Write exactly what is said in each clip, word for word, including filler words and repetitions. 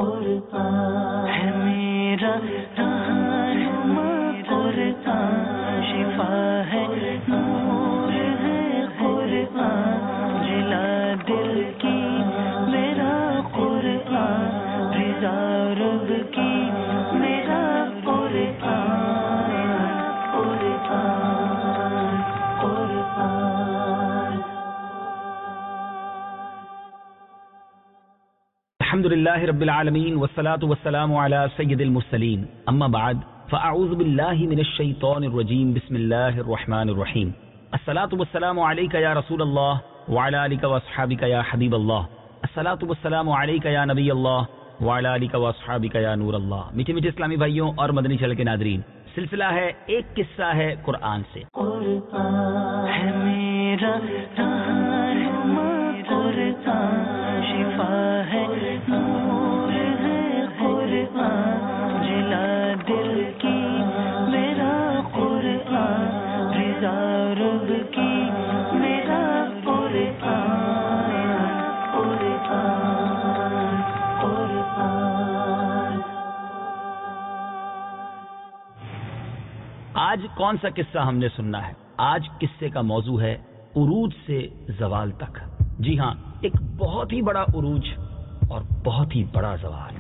قرآن ہے میرا رہنما قرآن شفا ہے نور ہے قرآن جلا دل کی میرا قرآن رضا رب کی میرا قرآن قرآن قرآن الحمد للہ رب العالمین والصلاة والسلام علی سید المرسلین اما بعد فاعوذ باللہ من الشیطان الرجیم بسم اللہ الرحمن الرحیم الصلاة والسلام علیک یا رسول اللہ وعلی آلک واصحابک یا حبیب اللہ الصلاة والسلام علیک یا نبی اللہ وعلی آلک واصحابک یا نور اللہ۔ میٹھے میٹھے اسلامی بھائیوں اور مدنی چینل کے ناظرین، سلسلہ ہے ایک قصہ ہے قرآن سے۔ قرآن ہے میرا رہنما قرآن شفا ہے نور ہے قرآن جلا دل کی میرا قرآن رضا رب کی میرا قرآن قرآن قرآن۔ آج کون سا قصہ ہم نے سننا ہے؟ آج قصے کا موضوع ہے عروج سے زوال تک۔ جی ہاں، ایک بہت ہی بڑا عروج اور بہت ہی بڑا زوال۔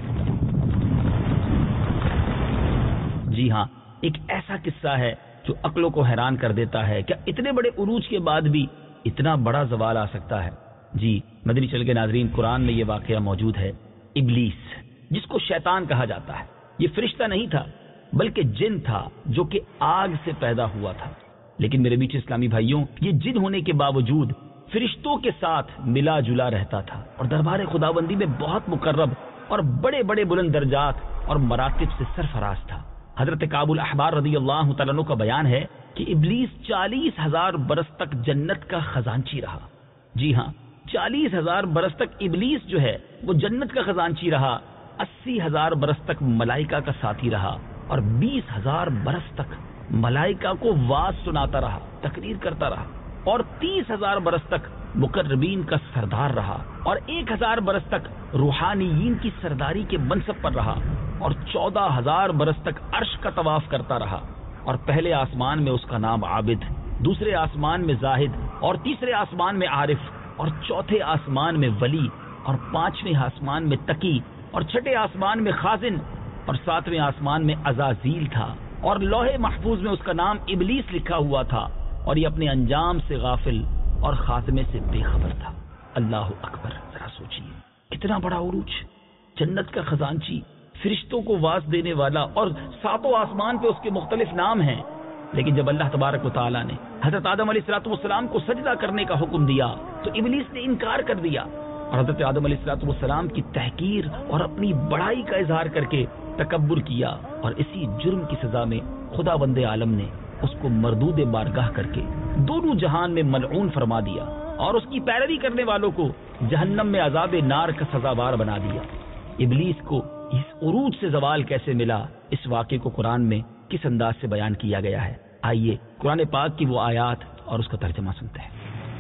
جی ہاں، ایک ایسا قصہ ہے جو عقلوں کو حیران کر دیتا ہے، کیا اتنے بڑے عروج کے بعد بھی اتنا بڑا زوال آ سکتا ہے؟ جی، مدنی چینل کے ناظرین، قرآن میں یہ واقعہ موجود ہے۔ ابلیس، جس کو شیطان کہا جاتا ہے، یہ فرشتہ نہیں تھا بلکہ جن تھا جو کہ آگ سے پیدا ہوا تھا۔ لیکن میرے میٹھے اسلامی بھائیوں، یہ جن ہونے کے باوجود فرشتوں کے ساتھ ملا جلا رہتا تھا اور دربار خداوندی میں بہت مقرب اور بڑے بڑے بلند درجات اور مراتب سے سرفراز تھا۔ حضرت کعب الاحبار رضی اللہ تعالیٰ عنہ کا بیان ہے کہ ابلیس چالیس ہزار برس تک جنت کا خزانچی رہا۔ جی ہاں، چالیس ہزار برس تک ابلیس جو ہے وہ جنت کا خزانچی رہا، اسی ہزار برس تک ملائکہ کا ساتھی رہا، اور بیس ہزار برس تک ملائکہ کو واز سناتا رہا، تقریر کرتا رہا، اور تیس ہزار برس تک مقربین کا سردار رہا، اور ایک ہزار برس تک روحانیین کی سرداری کے منصب پر رہا، اور چودہ ہزار برس تک عرش کا طواف کرتا رہا۔ اور پہلے آسمان میں اس کا نام عابد، دوسرے آسمان میں زاہد، اور تیسرے آسمان میں عارف، اور چوتھے آسمان میں ولی، اور پانچویں آسمان میں تقی، اور چھٹے آسمان میں خازن، اور ساتویں آسمان میں عزازیل تھا، اور لوح محفوظ میں اس کا نام ابلیس لکھا ہوا تھا، اور یہ اپنے انجام سے غافل اور خاتمے سے بے خبر تھا۔ اللہ اکبر، ذرا سوچیے، اتنا بڑا عروج، جنت کا خزانچی، فرشتوں کو واز دینے والا، اور ساتوں آسمان پہ اس کے مختلف نام ہیں۔ لیکن جب اللہ تبارک و تعالیٰ نے حضرت آدم علیہ الصلوۃ والسلام کو سجدہ کرنے کا حکم دیا تو ابلیس نے انکار کر دیا، اور حضرت آدم علیہ الصلوۃ والسلام کی تحقیر اور اپنی بڑائی کا اظہار کر کے تکبر کیا، اور اسی جرم کی سزا میں خدا بند عالم نے اس کو مردود بارگاہ کر کے دونوں جہان میں ملعون فرما دیا، اور اس کی پیروی کرنے والوں کو جہنم میں عذاب نار کا سزاوار بنا دیا۔ ابلیس کو اس عروج سے زوال کیسے ملا، اس واقعے کو قرآن میں کس انداز سے بیان کیا گیا ہے؟ آئیے قرآن پاک کی وہ آیات اور اس کا ترجمہ سنتے ہیں۔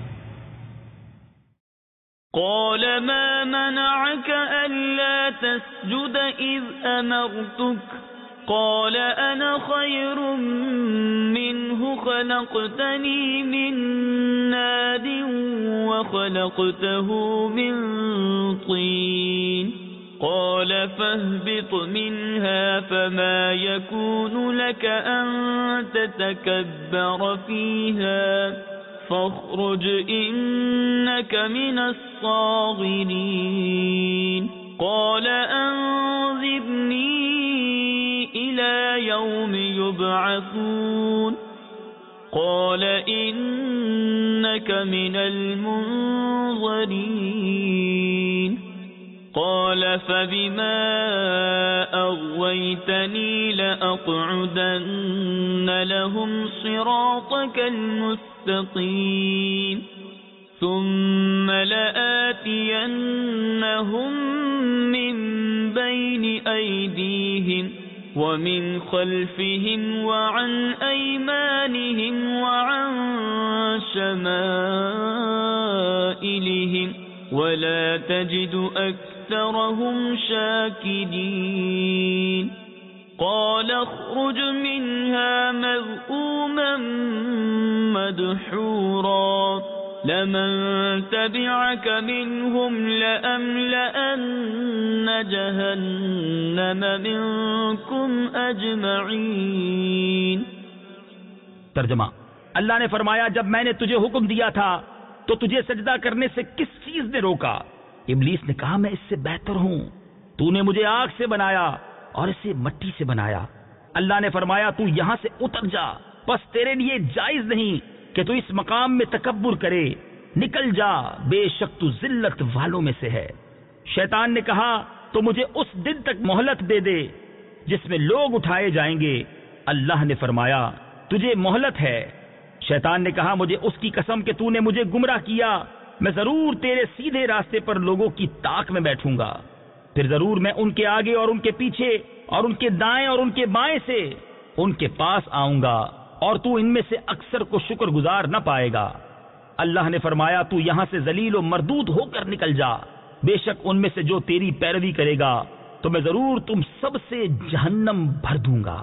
قال ما منعك ألا تسجد إذ أمرتك قال أنا خير منه خلقتني من نار وخلقته من طين قال فاهبط منها فما يكون لك أن تتكبر فيها فاخرج إنك من الصاغرين قال أنظرني إلى يوم يبعثون قال إنك من المنظرين قال فبما أغويتني لأقعدن لهم صراطك المستقيم ثم لآتينهم من بين أيديهم ومن خلفهم وعن أيمانهم وعن شمائلهم ولا تجد أكثر أكثرهم شاكرين قال اخرج منها مذءوما مدحورا لمن تبعك منهم لأملأن جهنم منكم أجمعين. ترجمہ: اللہ نے فرمایا جب میں نے تجھے حکم دیا تھا تو تجھے سجدہ کرنے سے کس چیز نے روکا؟ ابلیس نے کہا میں اس سے بہتر ہوں، تو نے مجھے آگ سے بنایا اور اسے مٹی سے بنایا. اللہ نے فرمایا تو یہاں سے اتر جا، بس تیرے لیے جائز نہیں کہ تو اس مقام میں تکبر کرے، نکل جا، بے شک تو ذلت والوں میں سے ہے. شیطان نے کہا تو مجھے اس دن تک مہلت دے دے جس میں لوگ اٹھائے جائیں گے. اللہ نے فرمایا تجھے مہلت ہے. شیطان نے کہا مجھے اس کی قسم کہ تو نے مجھے گمراہ کیا، میں ضرور تیرے سیدھے راستے پر لوگوں کی طاق میں بیٹھوں گا، پھر ضرور میں ان کے آگے اور ان کے پیچھے اور ان کے دائیں اور ان کے بائیں سے ان کے پاس آؤں گا، اور تو ان میں سے اکثر کو شکر گزار نہ پائے گا. اللہ نے فرمایا تو یہاں سے ذلیل و مردود ہو کر نکل جا، بے شک ان میں سے جو تیری پیروی کرے گا تو میں ضرور تم سب سے جہنم بھر دوں گا.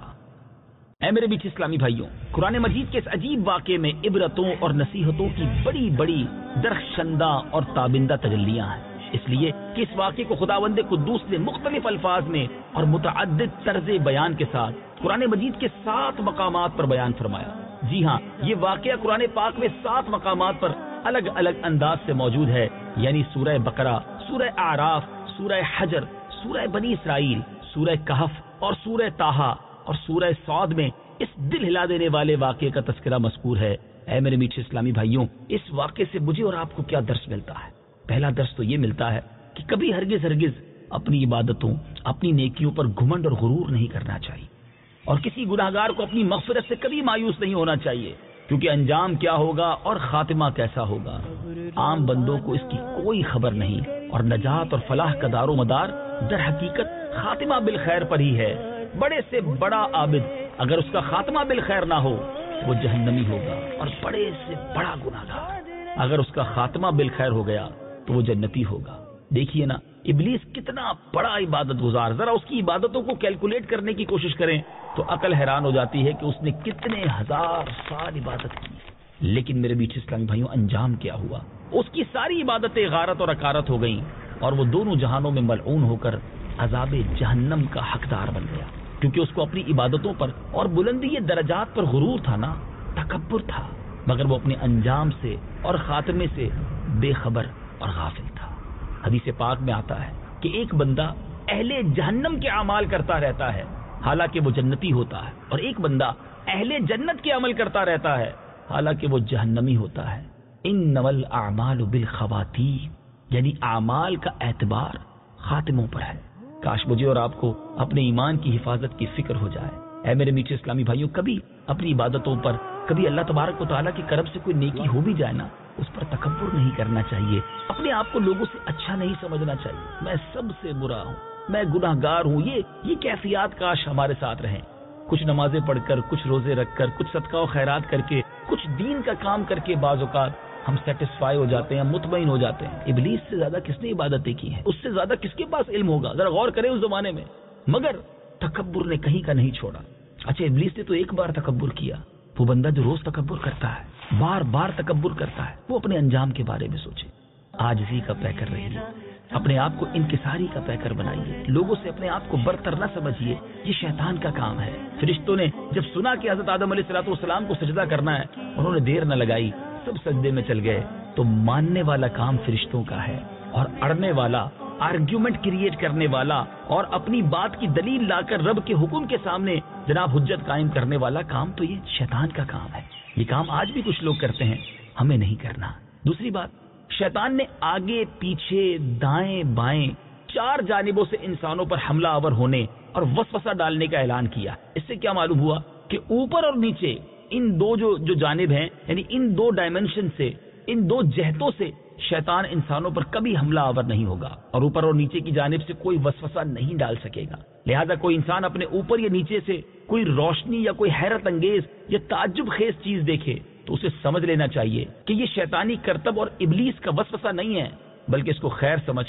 اے میرے بیچ اسلامی بھائیوں، قرآن مجید کے اس عجیب واقعے میں عبرتوں اور نصیحتوں کی بڑی بڑی درخشندہ اور تابندہ تجلیاں ہیں، اس لیے کہ اس واقعے کو خداوند قدوس نے مختلف الفاظ میں اور متعدد طرز بیان کے ساتھ قرآن مجید کے سات مقامات پر بیان فرمایا. جی ہاں، یہ واقعہ قرآن پاک میں سات مقامات پر الگ الگ انداز سے موجود ہے، یعنی سورہ بقرہ، سورہ اعراف، سورہ حجر، سورہ بنی اسرائیل، سورہ کہف اور سورہ طٰہٰ اور سورہ صاد میں اس دل ہلا دینے والے واقعے کا تذکرہ مذکور ہے. اے میرے میٹھے اسلامی بھائیوں، اس واقعے سے مجھے اور آپ کو کیا درس ملتا ہے؟ پہلا درس تو یہ ملتا ہے کہ کبھی ہرگز ہرگز اپنی عبادتوں، اپنی نیکیوں پر گھمنڈ اور غرور نہیں کرنا چاہیے، اور کسی گناہگار کو اپنی مغفرت سے کبھی مایوس نہیں ہونا چاہیے، کیونکہ انجام کیا ہوگا اور خاتمہ کیسا ہوگا عام بندوں کو اس کی کوئی خبر نہیں، اور نجات اور فلاح کا دار و مدار در حقیقت خاتمہ بالخیر پر ہی ہے. بڑے سے بڑا عابد اگر اس کا خاتمہ بالخیر نہ ہو وہ جہنمی ہوگا، اور بڑے سے بڑا گناہگار اگر اس کا خاتمہ بالخیر ہو گیا تو وہ جنتی ہوگا. دیکھیے نا ابلیس کتنا بڑا عبادت گزار، ذرا اس کی عبادتوں کو کیلکولیٹ کرنے کی کوشش کریں تو عقل حیران ہو جاتی ہے کہ اس نے کتنے ہزار سال عبادت کی. لیکن میرے بیچ اسلام بھائیوں، انجام کیا ہوا؟ اس کی ساری عبادتیں غارت اور اکارت ہو گئیں، اور وہ دونوں جہانوں میں ملعون ہو کر عذاب جہنم کا حقدار بن گیا، کیونکہ اس کو اپنی عبادتوں پر اور بلندی درجات پر غرور تھا نا، تکبر تھا، مگر وہ اپنے انجام سے اور خاتمے سے بے خبر اور غافل تھا. حدیث پاک میں آتا ہے کہ ایک بندہ اہل جہنم کے اعمال کرتا رہتا ہے حالانکہ وہ جنتی ہوتا ہے، اور ایک بندہ اہل جنت کے عمل کرتا رہتا ہے حالانکہ وہ جہنمی ہوتا ہے. انما الاعمال بالخواتیم، یعنی اعمال کا اعتبار خاتموں پر ہے. کاش مجھے اور آپ کو اپنے ایمان کی حفاظت کی فکر ہو جائے. اے میرے میٹھے اسلامی بھائیوں، کبھی اپنی عبادتوں پر، کبھی اللہ تبارک و تعالیٰ کی کرم سے کوئی نیکی ہو بھی جائے نا، اس پر تکبر نہیں کرنا چاہیے، اپنے آپ کو لوگوں سے اچھا نہیں سمجھنا چاہیے. میں سب سے برا ہوں، میں گناہگار ہوں. یہ یہ کیفیات کاش ہمارے ساتھ رہیں. کچھ نمازیں پڑھ کر، کچھ روزے رکھ کر، کچھ صدقہ و خیرات کر کے، کچھ دین کا کام کر کے بعض اوقات ہم سیٹسفائی ہو جاتے ہیں، مطمئن ہو جاتے ہیں. ابلیس سے زیادہ کس نے عبادتیں کی ہیں؟ اس سے زیادہ کس کے پاس علم ہوگا؟ ذرا غور کریں اس زمانے میں. مگر تکبر نے کہیں کا نہیں چھوڑا. اچھا، ابلیس نے تو ایک بار تکبر کیا، وہ بندہ جو روز تکبر کرتا ہے، بار بار تکبر کرتا ہے، وہ اپنے انجام کے بارے میں سوچے. آج اسی کا پیکر رہیے، اپنے آپ کو انکساری کا پیکر بنائیے، لوگوں سے اپنے آپ کو برتر نہ سمجھیے، یہ شیطان کا کام ہے. فرشتوں نے جب سنا کہ حضرت آدم علیہ الصلوۃ والسلام کو سجدہ کرنا ہے، انہوں نے دیر نہ لگائی، سب سجدے میں چل گئے. تو ماننے والا کام فرشتوں کا ہے، اور اڑنے والا، آرگیومنٹ کریٹ کرنے والا اور اپنی بات کی دلیل لا کر رب کے حکم کے سامنے جناب حجت قائم کرنے والا کام تو یہ شیطان کا کام ہے. یہ کام آج بھی کچھ لوگ کرتے ہیں، ہمیں نہیں کرنا. دوسری بات، شیطان نے آگے پیچھے دائیں بائیں چار جانبوں سے انسانوں پر حملہ آور ہونے اور وسوسہ ڈالنے کا اعلان کیا. اس سے کیا معلوم ہوا کہ اوپر اور نیچے ان دو جو جو جانب ہیں، یعنی ان دو ڈائمنشن سے، ان دو جہتوں سے شیطان انسانوں پر کبھی حملہ آور نہیں ہوگا، اور اوپر اور نیچے کی جانب سے کوئی وسوسہ نہیں ڈال سکے گا. لہذا کوئی انسان اپنے اوپر یا نیچے سے کوئی روشنی یا کوئی حیرت انگیز یا تعجب خیز چیز دیکھے تو اسے سمجھ لینا چاہیے کہ یہ شیطانی کرتب اور ابلیس کا وسوسہ نہیں ہے، بلکہ اس کو خیر سمجھ کر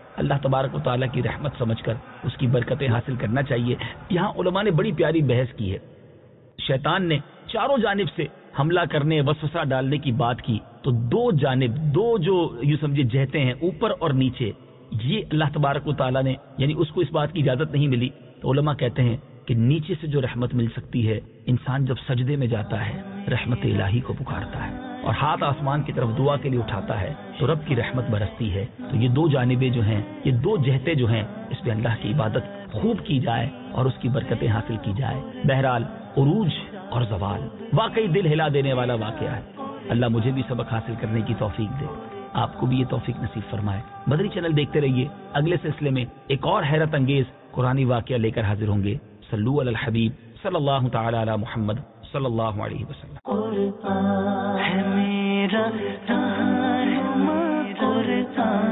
اللہ تبارک و تعالیٰ کی رحمت سمجھ کر اس کی برکتیں حاصل کرنا چاہیے. یہاں علماء نے بڑی پیاری بحث کی ہے. شیطان نے چاروں جانب سے حملہ کرنے وسوسہ ڈالنے کی بات کی تو دو جانب دو جو یوں سمجھے جہتے ہیں اوپر اور نیچے, یہ اللہ تبارک و تعالیٰ نے یعنی اس کو اس بات کی اجازت نہیں ملی. تو علماء کہتے ہیں کہ نیچے سے جو رحمت مل سکتی ہے, انسان جب سجدے میں جاتا ہے رحمت الہی کو پکارتا ہے اور ہاتھ آسمان کی طرف دعا کے لیے اٹھاتا ہے تو رب کی رحمت برستی ہے. تو یہ دو جانبیں جو ہیں, یہ دو جہتے جو ہیں, اس پہ اللہ کی عبادت خوب کی جائے اور اس کی برکتیں حاصل کی جائے. بہرحال عروج اور زوال واقعی دل ہلا دینے والا واقعہ ہے. اللہ مجھے بھی سبق حاصل کرنے کی توفیق دے, آپ کو بھی یہ توفیق نصیب فرمائے. مدنی چینل دیکھتے رہیے. اگلے سلسلے میں ایک اور حیرت انگیز قرآنی واقعہ لے کر حاضر ہوں گے. صلو علی الحبیب صلی اللہ تعالی علی محمد صلی اللہ علیہ وسلم. قرآن ہے میرا رہنما قرآن